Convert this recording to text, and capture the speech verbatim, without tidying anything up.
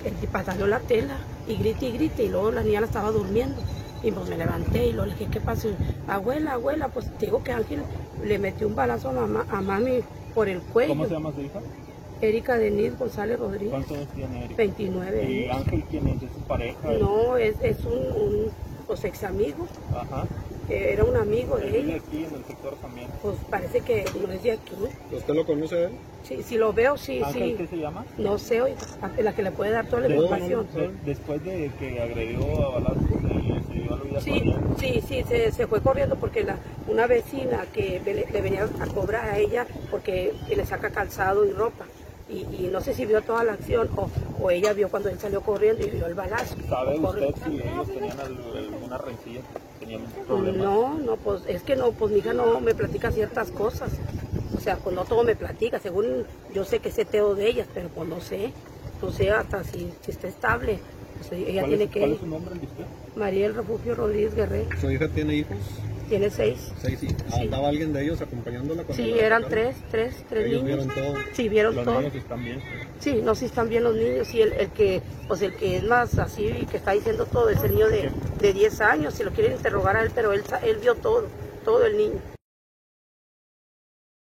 y pasando la tela y grite y grite y luego la niña la estaba durmiendo y pues me levanté y luego le dije, ¿qué pasó? Abuela, abuela, pues te digo que Ángel le metió un balazo a, mamá, a mami por el cuello. ¿Cómo se llama su hija? Erika Denise González Rodríguez. ¿Cuántos años tiene Erika? veintinueve ¿Y años. Ángel quién es? ¿Es su pareja? No, es, es un, un pues, ex amigo. Ajá. Que era un amigo de ¿Él vive ella. aquí en el sector también? Pues parece que no es de aquí. ¿Usted lo conoce a él? Sí, si lo veo, sí, ¿Ángel sí. qué se llama? No sé, oiga, la que le puede dar toda la De- información. de- después de que agredió a balazos, se, se dio a la vida Sí, corriendo. sí, sí, se, se fue corriendo porque la, una vecina que le, le venía a cobrar a ella porque le saca calzado y ropa. Y, y no sé si vio toda la acción o, o ella vio cuando él salió corriendo y vio el balazo. ¿Sabe Corre- usted si ellos tenían al- alguna rencilla? ¿Tenían problemas? No, no, pues es que no, pues mi hija no me platica ciertas cosas. O sea, pues no todo me platica, según yo sé que sé teo de ellas, pero pues no sé, no sé hasta si, si está estable. Pues ella ¿Cuál, tiene es, que... ¿Cuál es su nombre, el de usted? Mariel Refugio Rodríguez Guerrero, ¿Su hija tiene hijos? tiene seis. Seis hijos. ¿Andaba alguien de ellos acompañándola? cuando Sí, la eran atacaron? tres, tres, tres Ellos niños. vieron todo. Sí, vieron Los todo. niños están bien. Sí, no, sí están bien los niños. Sí, el, el que, pues el que es más así, que está diciendo todo, es el niño de, de diez años. Si lo quieren interrogar a él, pero él, sa- él vio todo, todo el niño.